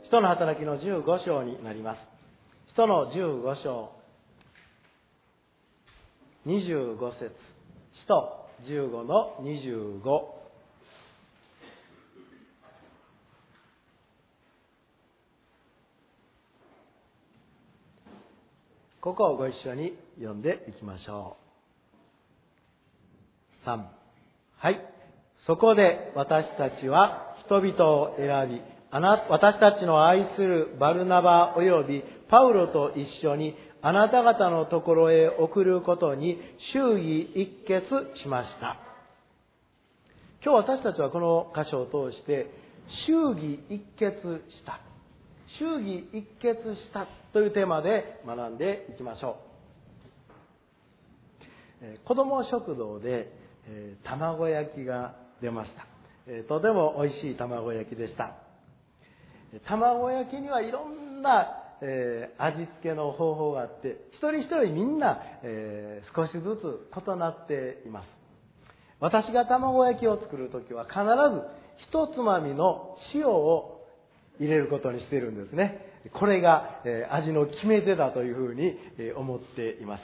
使徒の働きの15章になります。使徒の15章25節、使徒15の25。ここをご一緒に読んでいきましょう。3。はい。そこで私たちは人々を選び、私たちの愛するバルナバおよびパウロと一緒にあなた方のところへ送ることに祝儀一決しました。今日私たちはこの箇所を通して祝儀一決した、祝儀一決したというテーマで学んでいきましょう。子ども食堂で卵焼きが出ました。とても美味しい卵焼きでした。卵焼きにはいろんな味付けの方法があって、一人一人みんな少しずつ異なっています。私が卵焼きを作るときは必ず一つまみの塩を入れることにしているんですね。これが味の決め手だというふうに思っています。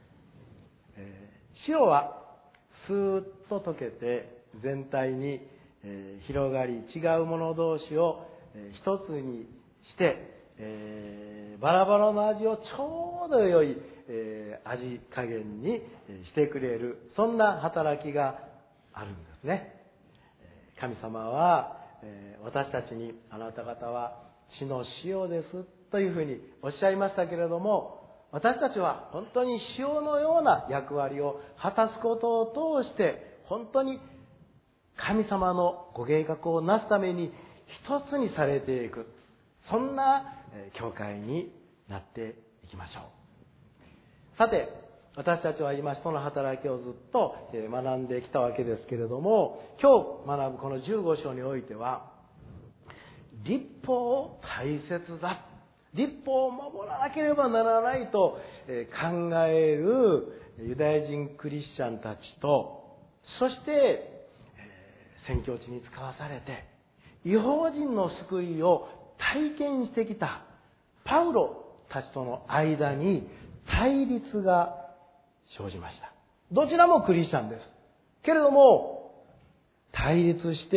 塩はスーッと溶けて全体に広がり、違うもの同士を一つにしてバラバラの味をちょうど良い味加減にしてくれる、そんな働きがあるんですね。神様は私たちに、あなた方は地の塩ですというふうにおっしゃいましたけれども、私たちは本当に塩のような役割を果たすことを通して本当に神様のご計画をなすために一つにされていく、そんな教会になっていきましょう。さて、私たちは今使徒の働きをずっと学んできたわけですけれども、今日学ぶこの15章においては律法大切だ、律法を守らなければならないと考えるユダヤ人クリスチャンたちと、そして宣教地に使わされて異邦人の救いを体験してきたパウロたちとの間に対立が生じました。どちらもクリスチャンですけれども、対立して、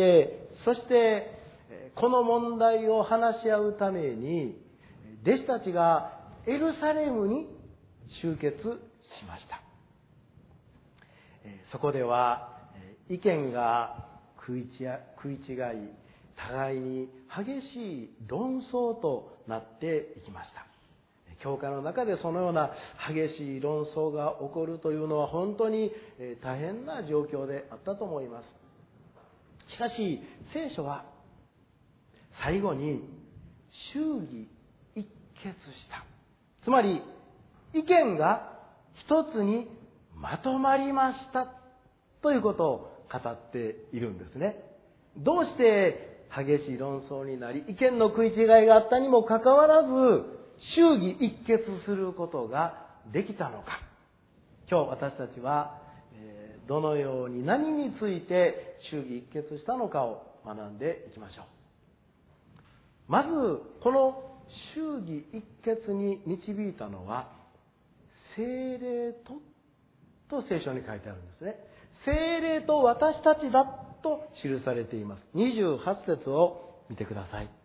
そしてこの問題を話し合うために弟子たちがエルサレムに集結しました。そこでは意見が食い違い、互いに激しい論争となっていきました。教会の中でそのような激しい論争が起こるというのは本当に大変な状況であったと思います。しかし聖書は最後に祝儀一決した、つまり意見が一つにまとまりましたということを語っているんですね。どうして激しい論争になり意見の食い違いがあったにもかかわらず祝儀一決することができたのか。今日私たちはどのように何について祝儀一決したのかを学んでいきましょう。まずこの祝儀一決に導いたのは聖霊と聖書に書いてあるんですね。聖霊と私たちだと記されています。28節を見てください。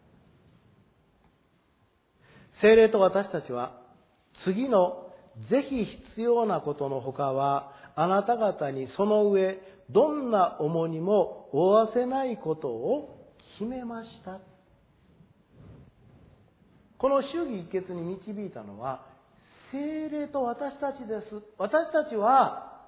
聖霊と私たちは次のぜひ必要なことのほかはあなた方にその上どんな重荷も負わせないことを決めました。この祝儀一決に導いたのは聖霊と私たちです。私たちは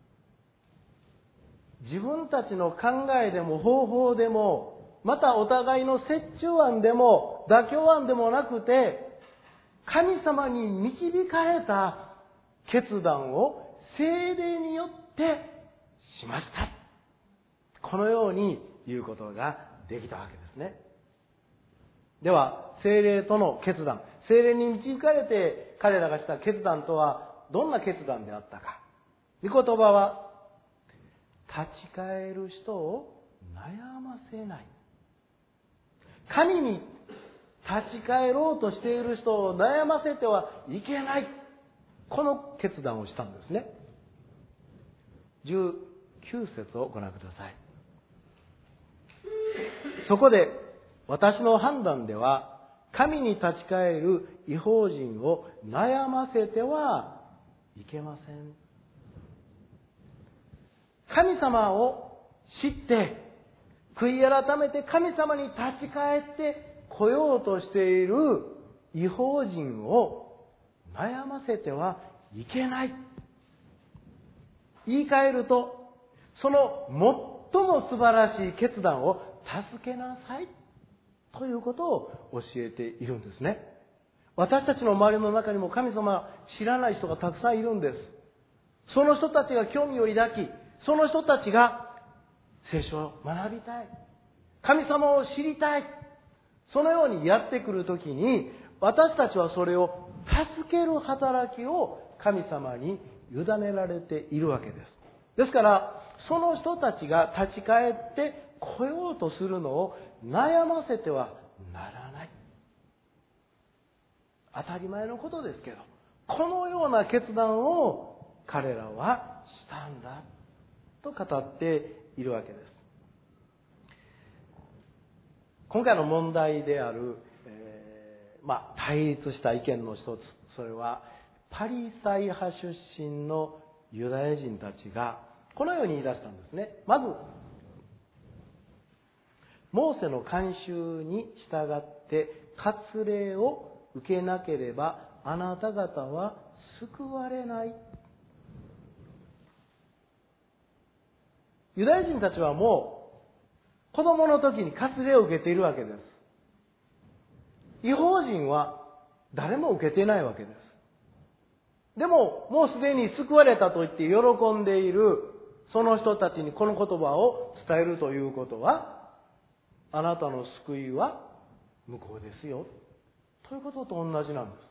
自分たちの考えでも方法でも、またお互いの折衷案でも妥協案でもなくて、神様に導かれた決断を聖霊によってしました。このように言うことができたわけですね。では聖霊との決断、聖霊に導かれて彼らがした決断とはどんな決断であったか。御言葉は立ち返る人を悩ませない。神に立ち返ろうとしている人を悩ませてはいけない。この決断をしたんですね。19節をご覧ください。そこで私の判断では、神に立ち返る異邦人を悩ませてはいけません。神様を知って、悔い改めて神様に立ち返って来ようとしている異邦人を悩ませてはいけない。言い換えると、その最も素晴らしい決断を助けなさいということを教えているんですね。私たちの周りの中にも神様知らない人がたくさんいるんです。その人たちが興味を抱き、その人たちが聖書を学びたい、神様を知りたい、そのようにやってくるときに、私たちはそれを助ける働きを神様に委ねられているわけです。ですから、その人たちが立ち返って来ようとするのを悩ませてはならない。当たり前のことですけど、このような決断を彼らはしたんだと語っているわけです。今回の問題である、対立した意見の一つ、それはパリサイ派出身のユダヤ人たちがこのように言い出したんですね。まず、モーセの慣習に従って割礼を受けなければあなた方は救われない。ユダヤ人たちはもう子供の時に割礼を受けているわけです。異邦人は誰も受けていないわけです。でももうすでに救われたと言って喜んでいるその人たちにこの言葉を伝えるということは、あなたの救いは向こうですよということと同じなんです。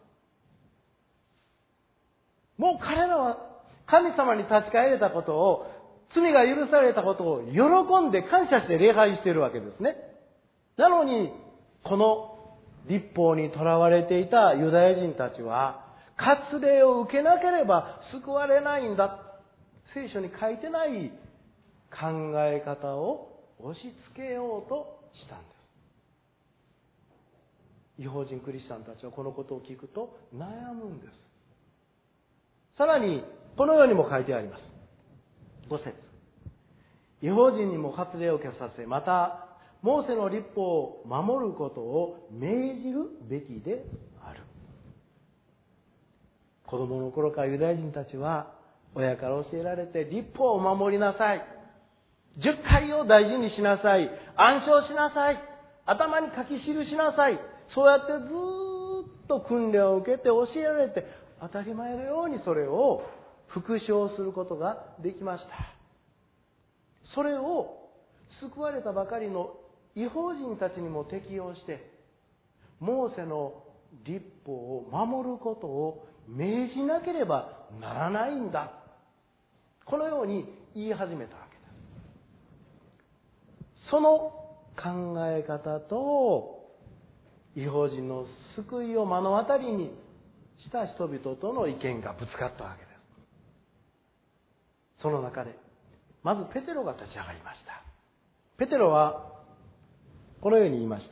もう彼らは神様に立ち返れたことを、罪が許されたことを喜んで感謝して礼拝しているわけですね。なのにこの律法にとらわれていたユダヤ人たちは、割礼を受けなければ救われないんだ、聖書に書いてない考え方を押し付けようとしたんです。異邦人クリスチャンたちはこのことを聞くと悩むんです。さらにこのようにも書いてあります。5節。異邦人にも割礼を受けさせ、またモーセの律法を守ることを命じるべきである。子供の頃からユダヤ人たちは親から教えられて、律法を守りなさい、10回を大事にしなさい、暗唱しなさい、頭に書き記しなさい、そうやってずっと訓練を受けて教えられて、当たり前のようにそれを復唱することができました。それを救われたばかりの異邦人たちにも適用して、モーセの律法を守ることを命じなければならないんだ、このように言い始めたわけです。その考え方と異邦人の救いを目の当たりにした人々との意見がぶつかったわけです。その中でまずペテロが立ち上がりました。ペテロはこのように言いました。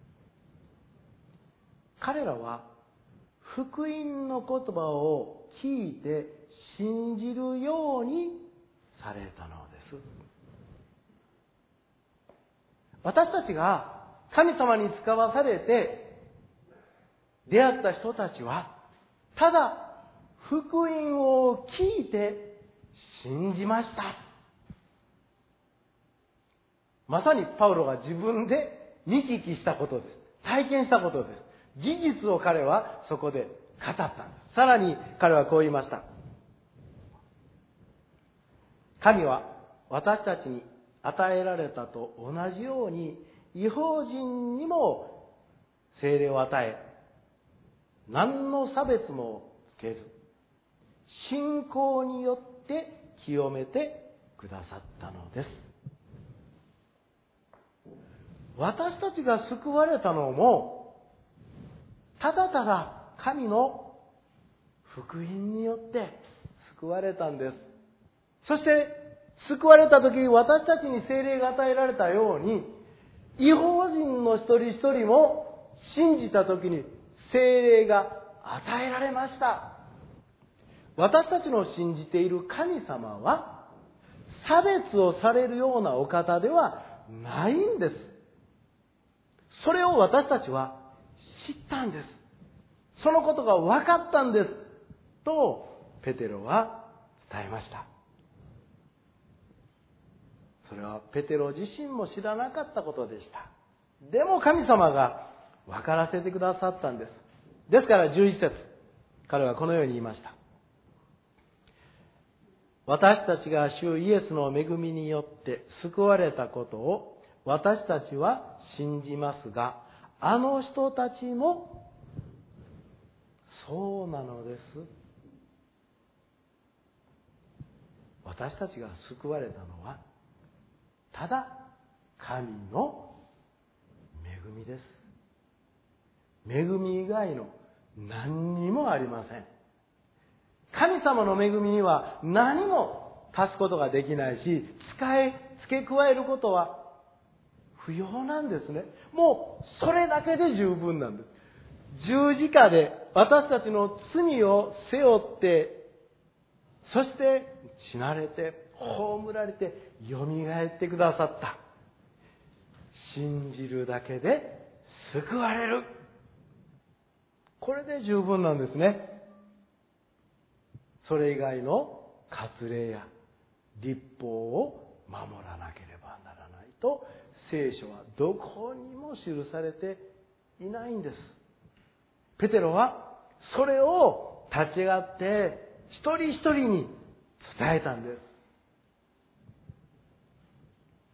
彼らは福音の言葉を聞いて信じるようにされたのです。私たちが神様に使わされて出会った人たちは、ただ福音を聞いて信じました。まさにパウロが自分で見聞きしたことです。体験したことです。事実を彼はそこで語ったんです。さらに彼はこう言いました。神は私たちに与えられたと同じように異邦人にも聖霊を与え、何の差別もつけず信仰によって清めてくださったのです。私たちが救われたのもただただ神の福音によって救われたんです。そして救われた時、私たちに聖霊が与えられたように、異邦人の一人一人も信じた時に聖霊が与えられました。私たちの信じている神様は差別をされるようなお方ではないんです。それを私たちは知ったんです。そのことが分かったんですとペテロは伝えました。それはペテロ自身も知らなかったことでした。でも神様が分からせてくださったんです。ですから11節、彼はこのように言いました。私たちが主イエスの恵みによって救われたことを私たちは信じますが、あの人たちもそうなのです。私たちが救われたのはただ神の恵みです。恵み以外の何にもありません。神様の恵みには何も足すことができないし、付け加えることは不要なんですね。もうそれだけで十分なんです。十字架で私たちの罪を背負って、そして死なれて、葬られて、よみがえってくださった。信じるだけで救われる。これで十分なんですね。それ以外の割礼や律法を守らなければならないと聖書はどこにも記されていないんです。ペテロはそれを立ち上がって一人一人に伝えたんです。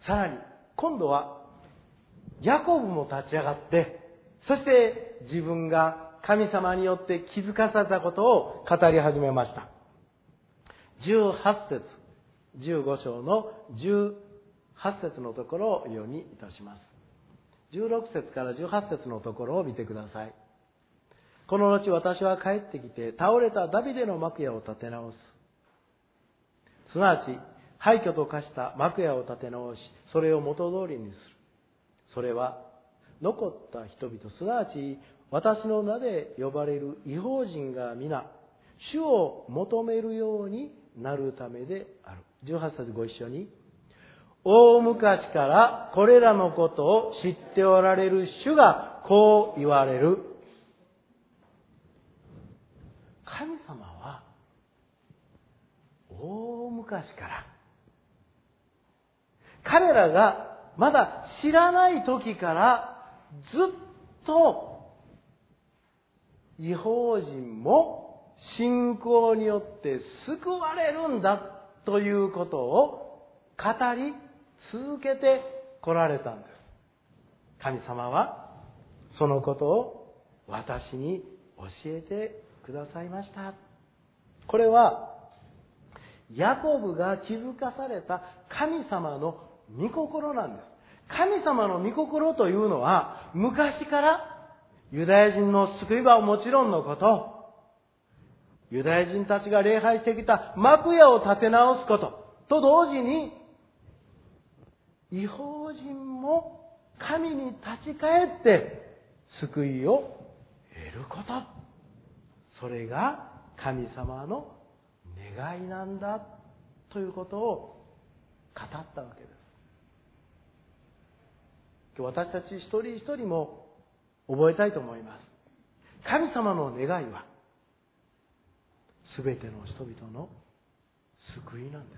さらに今度はヤコブも立ち上がって、そして自分が神様によって気づかされたことを語り始めました。18節、15章の18節のところを読みいたします。16節から18節のところを見てください。この後私は帰ってきて倒れたダビデの幕屋を建て直す。すなわち廃墟と化した幕屋を建て直し、それを元通りにする。それは残った人々、すなわち私の名で呼ばれる異邦人が皆主を求めるようになるためである。18節ご一緒に。大昔からこれらのことを知っておられる主がこう言われる。神様は大昔から彼らがまだ知らない時からずっと異邦人も信仰によって救われるんだということを語り続けてこられたんです。神様はそのことを私に教えてくださいました。これはヤコブが気づかされた神様の御心なんです。神様の御心というのは昔からユダヤ人の救いはもちろんのこと、ユダヤ人たちが礼拝してきた幕屋を建て直すことと同時に、異邦人も神に立ち返って救いを得ること、それが神様の願いなんだということを語ったわけです。今日私たち一人一人も覚えたいと思います。神様の願いはすべての人々の救いなんです。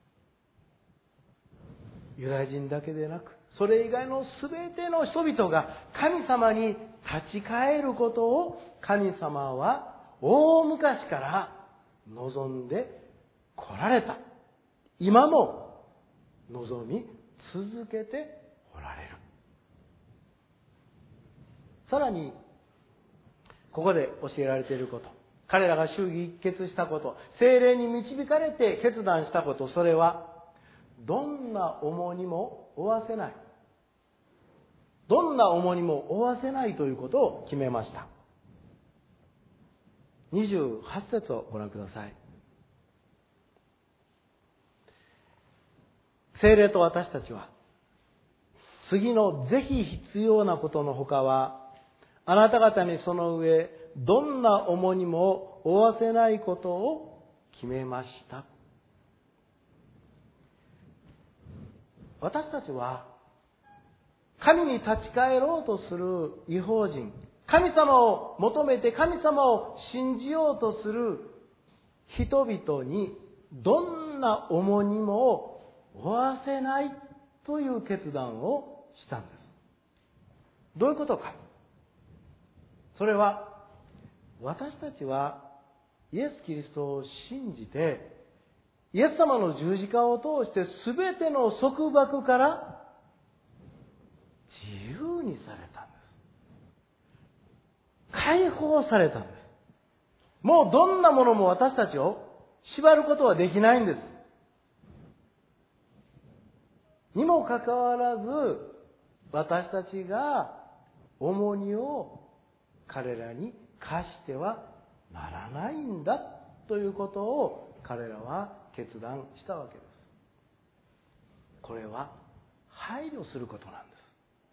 ユダヤ人だけでなく、それ以外のすべての人々が神様に立ち返ることを神様は大昔から望んで来られた。今も望み続けておられる。さらにここで教えられていること、彼らが主義一決したこと、聖霊に導かれて決断したこと、それはどんな重荷も負わせない。どんな重荷も負わせないということを決めました。 28節をご覧ください。聖霊と私たちは、次のぜひ必要なことのほかは、あなた方にその上、どんな重荷も負わせないことを決めました。私たちは、神に立ち返ろうとする異邦人、神様を求めて神様を信じようとする人々にどんな重荷も負わせないという決断をしたんです。どういうことか。それは私たちはイエス・キリストを信じてイエス様の十字架を通して全ての束縛から自由にされたんです。解放されたんです。もうどんなものも私たちを縛ることはできないんです。にもかかわらず私たちが重荷を彼らに課してはならないんだということを彼らは決断したわけです。これは配慮することなんです。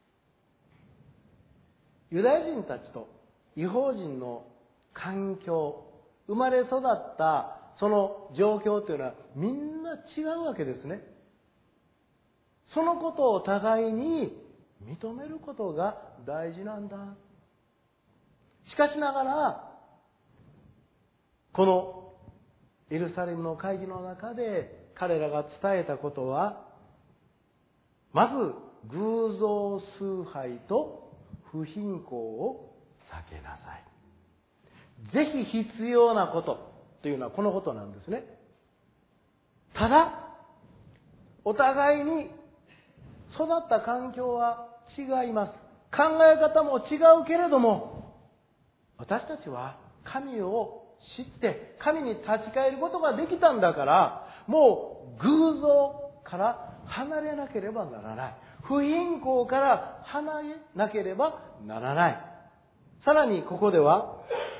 ユダヤ人たちと異邦人の環境、生まれ育ったその状況というのはみんな違うわけですね。そのことを互いに認めることが大事なんだ。しかしながら、このエルサレムの会議の中で彼らが伝えたことは、まず偶像崇拝と不貧困を避けなさい。ぜひ必要なことというのはこのことなんですね。ただ、お互いに育った環境は違います。考え方も違うけれども、私たちは神を知って神に立ち返ることができたんだから、もう偶像から離れなければならない。不貧困から離れなければならない。さらにここでは、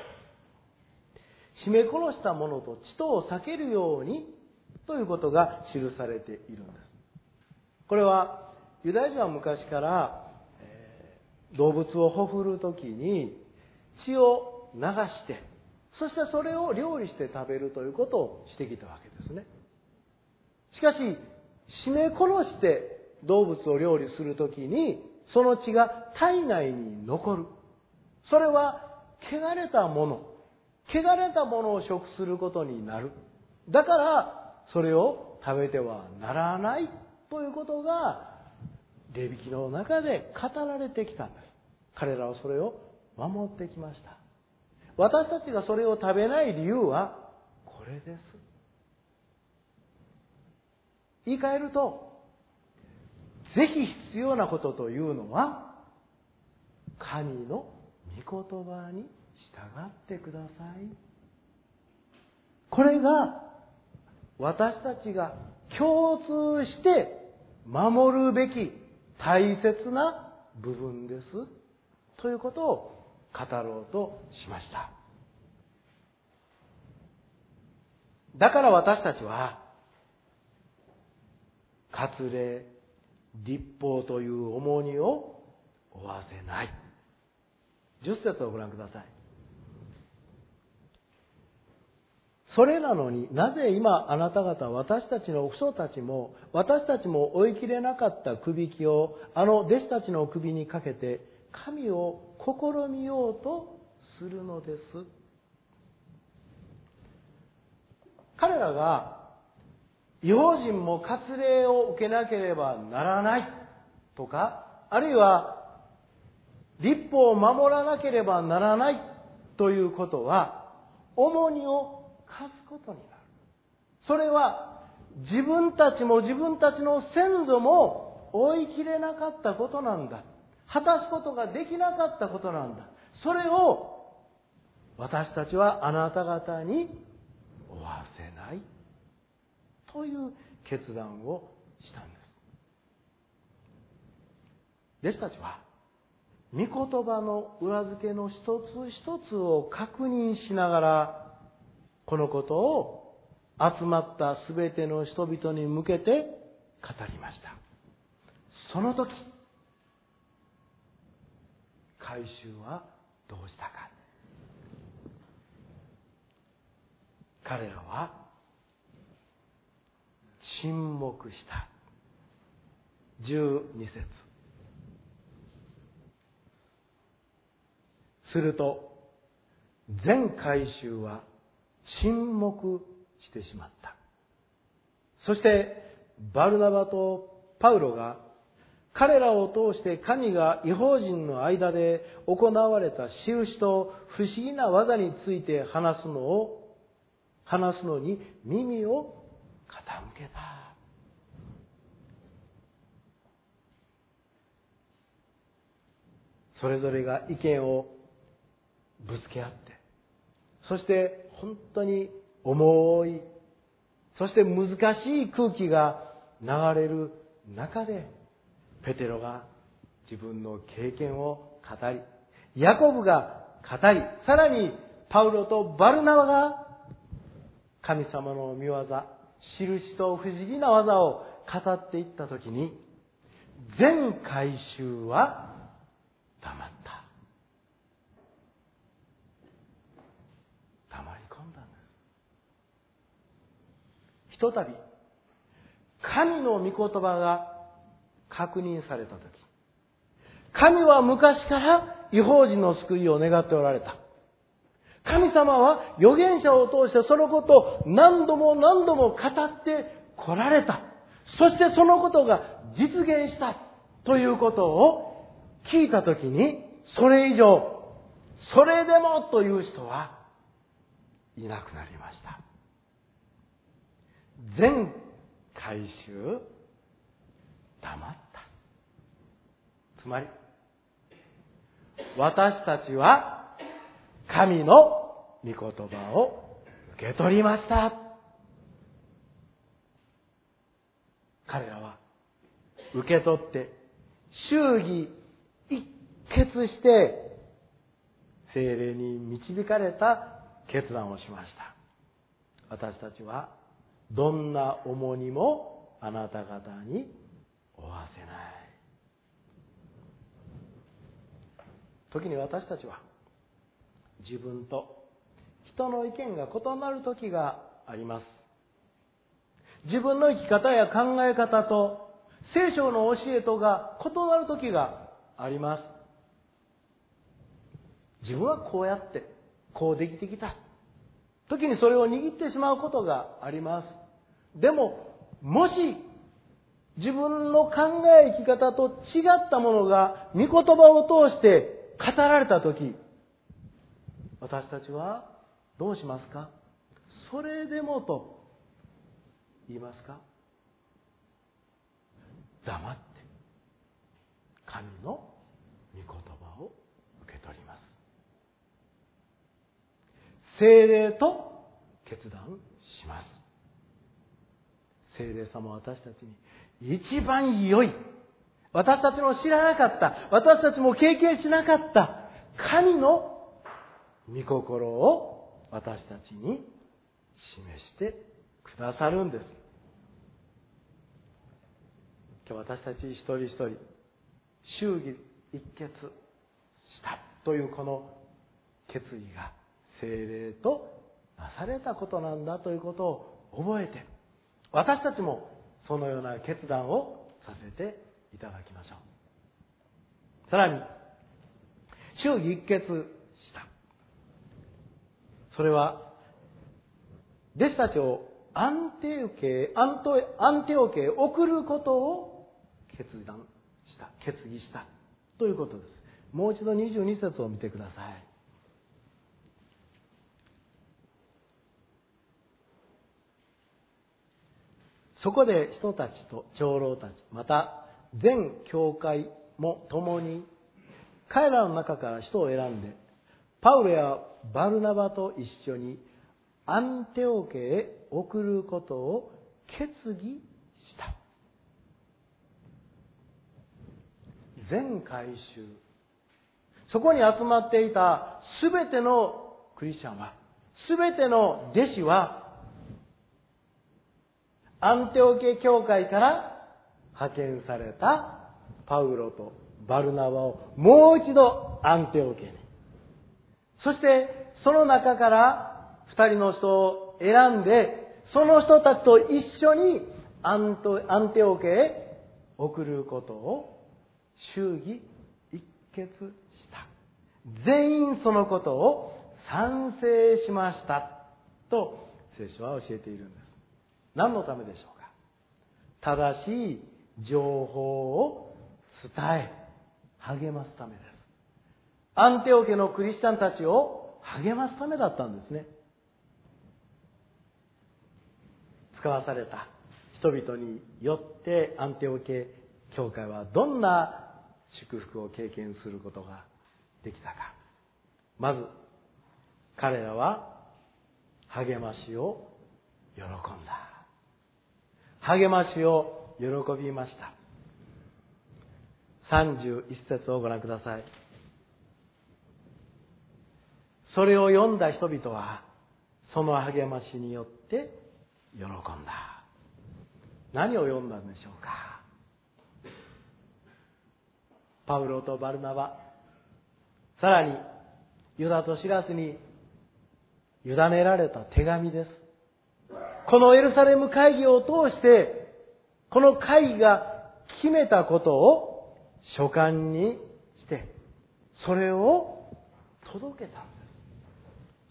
絞め殺した者と血とを避けるようにということが記されているんです。これはユダヤ人は昔から動物をほふるときに血を流して、そしてそれを料理して食べるということをしてきたわけですね。しかし、絞め殺して動物を料理するときにその血が体内に残る。それは汚れたものを食することになる。だからそれを食べてはならないということがレビ記の中で語られてきたんです。彼らはそれを守ってきました。私たちがそれを食べない理由はこれです。言い換えると、ぜひ必要なことというのは神の御言葉に従ってください。これが私たちが共通して守るべき大切な部分ですということを語ろうとしました。だから私たちは割礼、律法という重荷を負わせない。10節をご覧ください。それなのになぜ今あなた方私たちの父祖たちも私たちも追い切れなかったくびきをあの弟子たちの首にかけて神を試みようとするのです。彼らが異邦人も割礼を受けなければならないとか、あるいは律法を守らなければならないということは重荷を課すことになる。それは自分たちも自分たちの先祖も追い切れなかったことなんだ。果たすことができなかったことなんだ。それを私たちはあなた方に負わせないという決断をしたんです。弟子たちは御言葉の裏付けの一つ一つを確認しながら、このことを集まったすべての人々に向けて語りました。その時、回収はどうしたか。彼らは沈黙した。12節。すると全会衆は沈黙してしまった。そしてバルナバとパウロが彼らを通して神が異邦人の間で行われた印と不思議な技について話すのに耳を傾けた。それぞれが意見をぶつけ合って、そして本当に重い、そして難しい空気が流れる中で、ペテロが自分の経験を語り、ヤコブが語り、さらにパウロとバルナバが神様の御業、印と不思議な技を語っていったときに、全会衆は黙った。黙り込んだんです。ひとたび神の御言葉が確認されたとき、神は昔から異邦人の救いを願っておられた。神様は預言者を通してそのことを何度も何度も語ってこられた。そしてそのことが実現したということを聞いたときに、それ以上、それでもという人はいなくなりました。全会衆黙った。つまり、私たちは神の御言葉を受け取りました。彼らは受け取って祝儀一決して聖霊に導かれた決断をしました。私たちはどんな重荷もあなた方に負わせない。時に私たちは自分と人の意見が異なる時があります。自分の生き方や考え方と聖書の教えとが異なる時があります。自分はこうやってこうできてきた時にそれを握ってしまうことがあります。でももし自分の考え生き方と違ったものが御言葉を通して語られた時、私たちはどうしますか？それでもと言いますか？黙って神の御言葉を受け取ります。聖霊と決断します。聖霊様は私たちに一番良い、私たちの知らなかった、私たちも経験しなかった神の御心を私たちに示してくださるんです。今日私たち一人一人祝儀一決したというこの決意が聖霊となされたことなんだということを覚えて、私たちもそのような決断をさせていただきましょう。さらに祝儀一決した、それは弟子たちをアンテオケへ送ることを決議したということです。もう一度22節を見てください。そこで人たちと長老たち、また全教会も共に彼らの中から人を選んで、パウロやバルナバと一緒にアンテオケへ送ることを決議した。全会衆そこに集まっていたすべてのクリスチャンは、すべての弟子は、アンテオケ教会から派遣されたパウロとバルナバをもう一度アンテオケに。そしてその中から二人の人を選んで、その人たちと一緒にアンテオケへ送ることを祝議一決した。全員そのことを賛成しましたと聖書は教えているんです。何のためでしょうか。正しい情報を伝え励ますためです。アンテオケのクリスチャンたちを励ますためだったんですね。使わされた人々によってアンテオケ教会はどんな祝福を経験することができたか。まず彼らは励ましを喜んだ。励ましを喜びました。31節をご覧ください。それを読んだ人々はその励ましによって喜んだ。何を読んだんでしょうか。パウロとバルナバ、さらにユダとシラスに委ねられた手紙です。このエルサレム会議を通して、この会議が決めたことを書簡にして、それを届けたんです。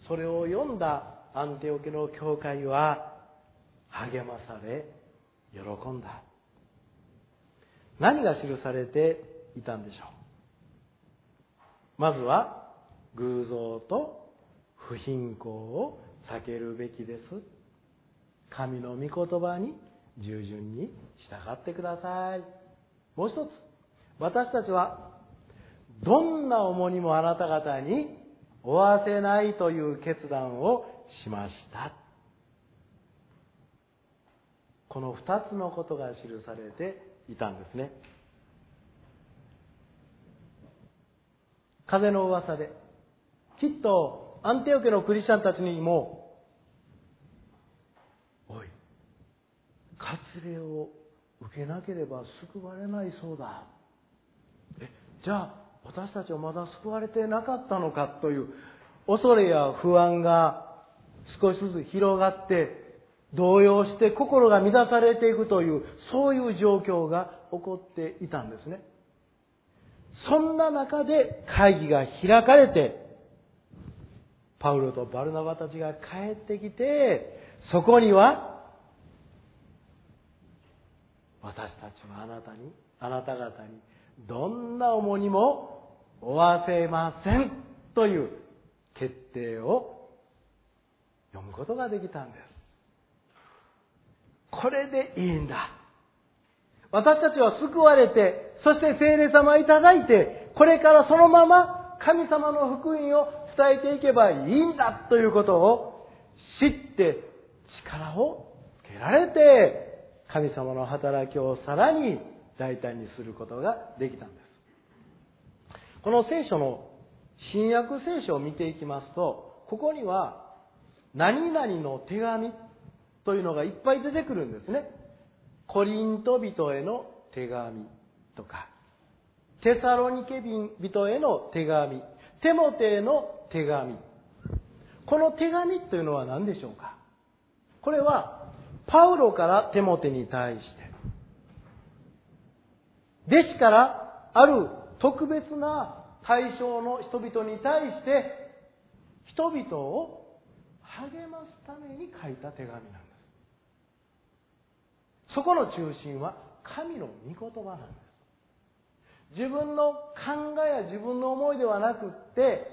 それを読んだアンテオケの教会は励まされ喜んだ。何が記されていたんでしょう。まずは偶像と不貧困を避けるべきです。神の御言葉に従順に従ってください。もう一つ、私たちはどんな重荷もあなた方に負わせないという決断をしました。この二つのことが記されていたんですね。風の噂で、きっとアンテオケのクリスチャンたちにも、おい、割礼を受けなければ救われないそうだ。じゃあ私たちはまだ救われてなかったのかという恐れや不安が少しずつ広がって、動揺して心が乱されていくという、そういう状況が起こっていたんですね。そんな中で会議が開かれて、パウロとバルナバたちが帰ってきて、そこには、私たちはあなた方にどんな重荷も負わせませんという決定を読むことができたんです。これでいいんだ。私たちは救われて、そして聖霊様いただいて、これからそのまま神様の福音を伝えていけばいいんだということを知って力をつけられて、神様の働きをさらに大胆にすることができたんです。この聖書の新約聖書を見ていきますと、ここには何々の手紙というのがいっぱい出てくるんですね。コリント人への手紙とか、テサロニケ人への手紙、テモテへの手紙。この手紙というのは何でしょうか。これはパウロからテモテに対して、弟子からある特別な対象の人々に対して、人々を励ますために書いた手紙なんです。そこの中心は神の御言葉なんです。自分の考えや自分の思いではなくって、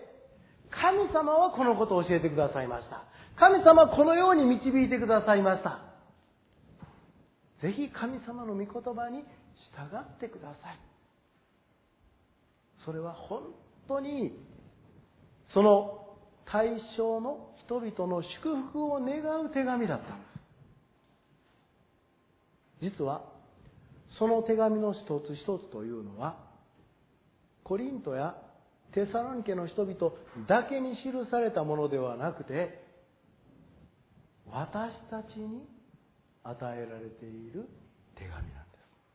神様はこのことを教えてくださいました。神様はこのように導いてくださいました。ぜひ神様の御言葉に従ってください。それは本当にその対象の人々の祝福を願う手紙だったんです。実はその手紙の一つ一つというのは、コリントやテサロニケの人々だけに記されたものではなくて、私たちに与えられている手紙なんです。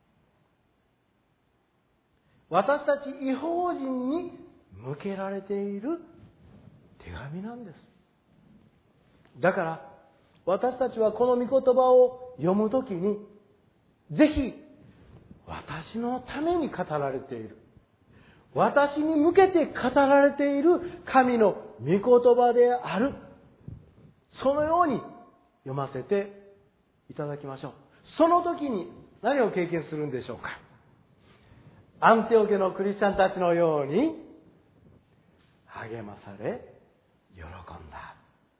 私たち異邦人に向けられている手紙なんです。だから私たちはこの御言葉を読むときに、ぜひ私のために語られている、私に向けて語られている神の御言葉である、そのように読ませていただきましょう。その時に何を経験するんでしょうか。アンテオ家のクリスチャンたちのように励まされ喜んだ。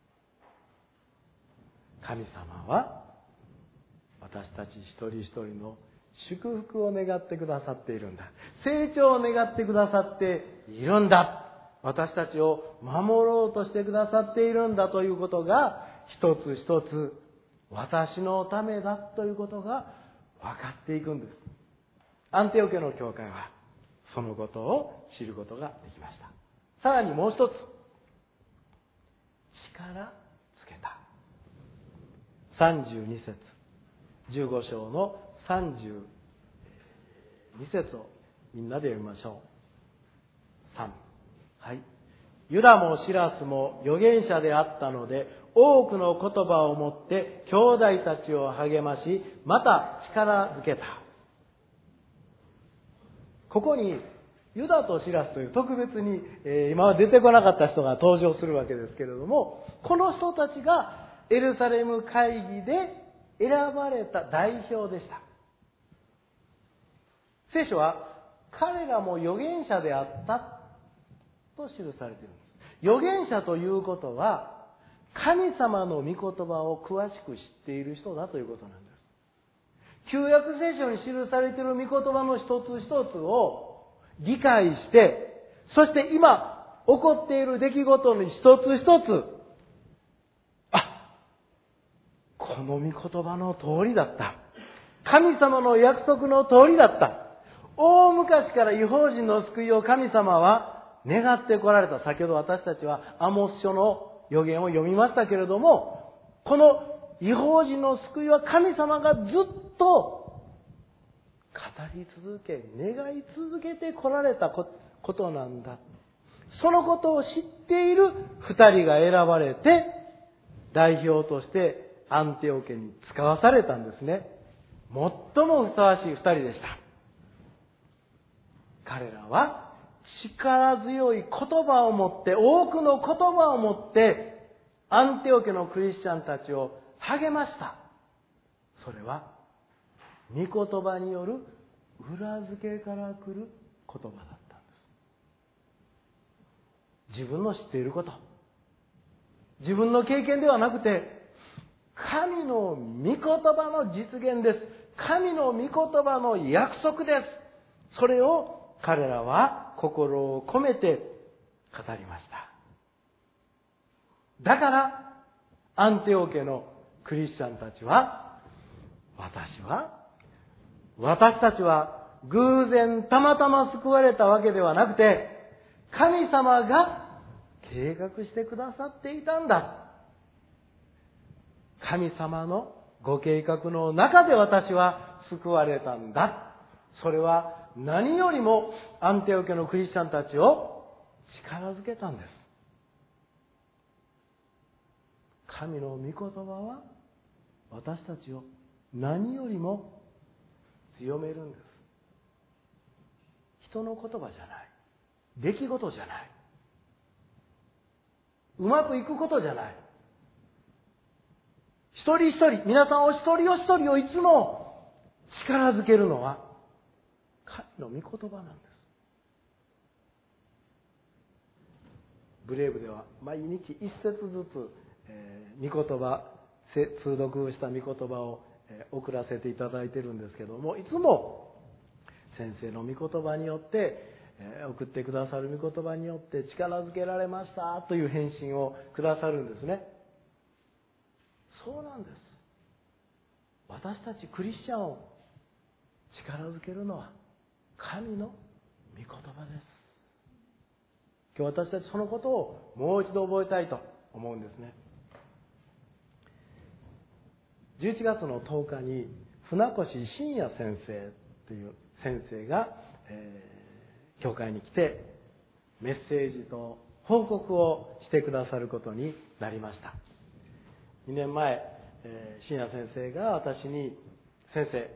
神様は私たち一人一人の祝福を願ってくださっているんだ。成長を願ってくださっているんだ。私たちを守ろうとしてくださっているんだということが、一つ一つ私のためだということが分かっていくんです。アンテオ家の教会はそのことを知ることができました。さらにもう一つ、力つけた。32節、15章の32節をみんなで読みましょう。3、はい。ユダもシラスも預言者であったので、多くの言葉を持って兄弟たちを励まし、また力づけた。ここにユダとシラスという特別に、今は出てこなかった人が登場するわけですけれども、この人たちがエルサレム会議で選ばれた代表でした。聖書は彼らも預言者であったと記されているんです。預言者ということは神様の御言葉を詳しく知っている人だということなんです。旧約聖書に記されている御言葉の一つ一つを理解して、そして今起こっている出来事に一つ一つ、この御言葉の通りだった。神様の約束の通りだった。大昔から異邦人の救いを神様は願ってこられた。先ほど私たちはアモス書の預言を読みましたけれども、この異邦人の救いは神様がずっと語り続け、願い続けてこられたことなんだ。そのことを知っている二人が選ばれて、代表としてアンテオ家に使わされたんですね。最もふさわしい二人でした。彼らは力強い言葉を持って、多くの言葉を持ってアンテオ家のクリスチャンたちを励ました。それは御言葉による裏付けから来る言葉だったんです。自分の知っていること、自分の経験ではなくて、神の御言葉の実現です。神の御言葉の約束です。それを彼らは心を込めて語りました。だからアンテオ家のクリスチャンたちは、私たちは偶然たまたま救われたわけではなくて、神様が計画してくださっていたんだ。神様のご計画の中で私は救われたんだ。それは何よりもアンテオ家のクリスチャンたちを力づけたんです。神の御言葉は私たちを何よりも強めるんです。人の言葉じゃない。出来事じゃない。うまくいくことじゃない。一人一人、皆さんお一人お一人をいつも力づけるのは神の御言葉なんです。ブレイブでは毎日一節ずつ、御言葉、通読した御言葉を、送らせていただいているんですけども、いつも先生の御言葉によって、送ってくださる御言葉によって力づけられましたという返信をくださるんですね。そうなんです。私たちクリスチャンを力づけるのは神の御言葉です。 今日私たちそのことをもう一度覚えたいと思うんですね。11月の10日に船越信也先生という先生が、教会に来てメッセージと報告をしてくださることになりました。2年前、信也先生が私に、先生、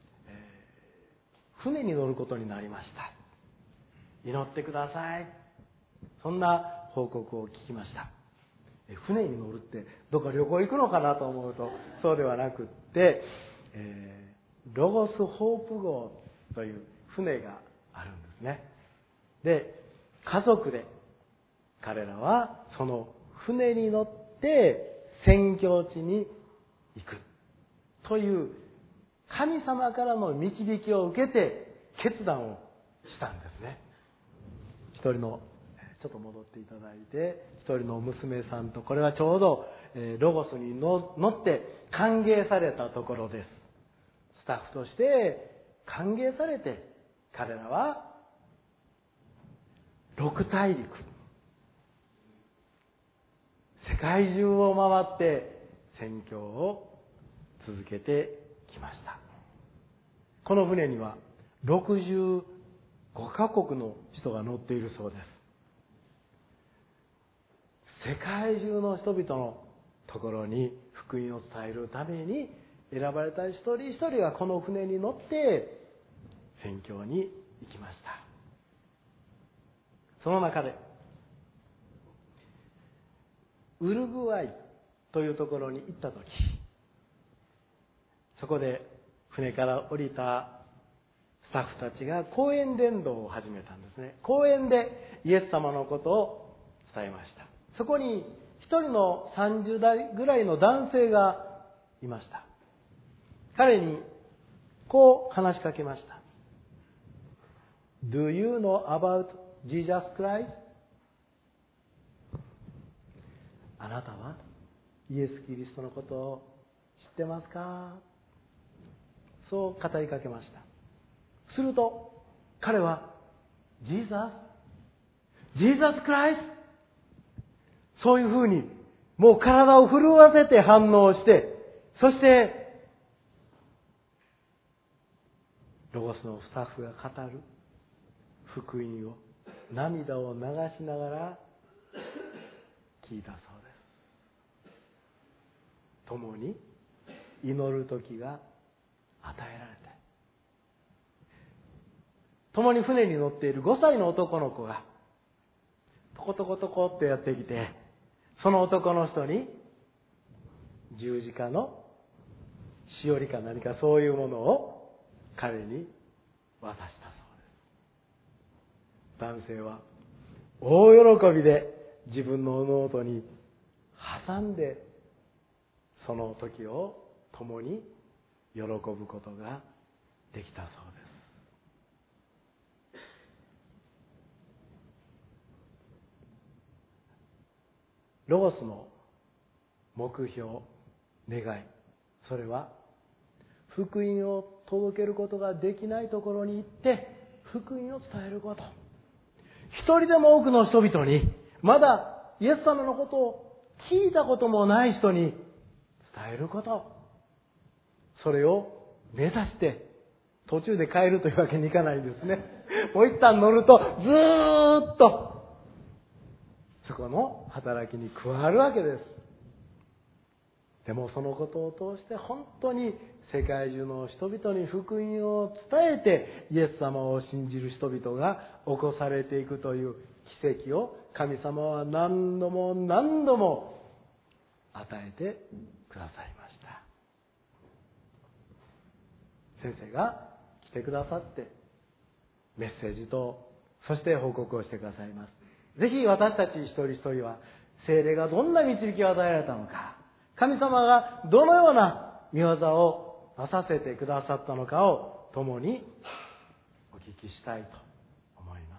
船に乗ることになりました。祈ってください。そんな報告を聞きました。船に乗るってどっか旅行行くのかなと思うとそうではなくって、ロゴスホープ号という船があるんですね。で、家族で彼らはその船に乗って宣教地に行くという神様からの導きを受けて決断をしたんですね。一人のちょっと戻っていただいて、一人の娘さんと、これはちょうどロゴスに乗って歓迎されたところです。スタッフとして歓迎されて、彼らは6大陸、世界中を回って宣教を続けてきました。この船には65カ国の人が乗っているそうです。世界中の人々のところに福音を伝えるために選ばれた一人一人がこの船に乗って宣教に行きました。その中でウルグアイというところに行った時、そこで船から降りたスタッフたちが講演伝道を始めたんですね。講演でイエス様のことを伝えました。そこに一人の30代ぐらいの男性がいました。彼にこう話しかけました。Do you know about Jesus Christ? あなたはイエス・キリストのことを知ってますか？そう語りかけました。すると彼はJesus Christ、そういうふうにもう体を震わせて反応して、そしてロゴスのスタッフが語る福音を涙を流しながら聞いたそうです。共に祈る時が与えられて、共に船に乗っている5歳の男の子がトコトコトコってやってきて、その男の人に十字架のしおりか何かそういうものを彼に渡したそうです。男性は大喜びで自分のノートに挟んで、その時を共に喜ぶことができたそうです。ロゴスの目標、願い、それは福音を届けることができないところに行って福音を伝えること。一人でも多くの人々に、まだイエス様のことを聞いたこともない人に伝えること。それを目指して途中で帰るというわけにいかないんですね。もう一旦乗るとずーっとそこの働きに加わるわけです。でもそのことを通して本当に世界中の人々に福音を伝えてイエス様を信じる人々が起こされていくという奇跡を神様は何度も何度も与えてくださいました。先生が来てくださってメッセージとそして報告をしてくださいます。ぜひ私たち一人一人は聖霊がどんな導きを与えられたのか、神様がどのような御業をなさせてくださったのかを共にお聞きしたいと思います。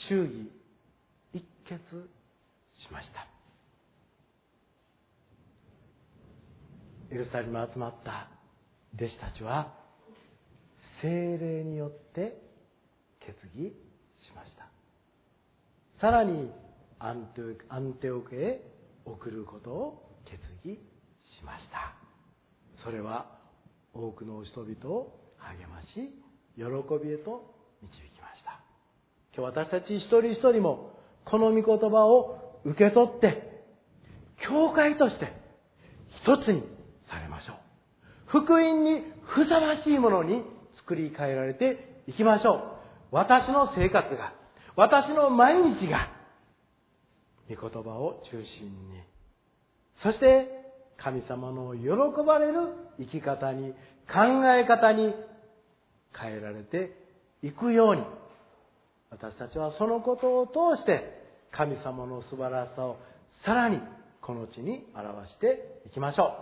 祝儀一決しました。エルサレムに集まった弟子たちは聖霊によって決議しました。さらにアンテオクへ送ることを決議しました。それは多くの人々を励まし、喜びへと導きました。今日私たち一人一人もこの御言葉を受け取って、教会として一つにされましょう。福音にふさわしいものに作り変えられていきましょう。私の生活が、私の毎日が御言葉を中心に、そして神様の喜ばれる生き方に、考え方に変えられていくように、私たちはそのことを通して神様の素晴らしさをさらにこの地に表していきましょう。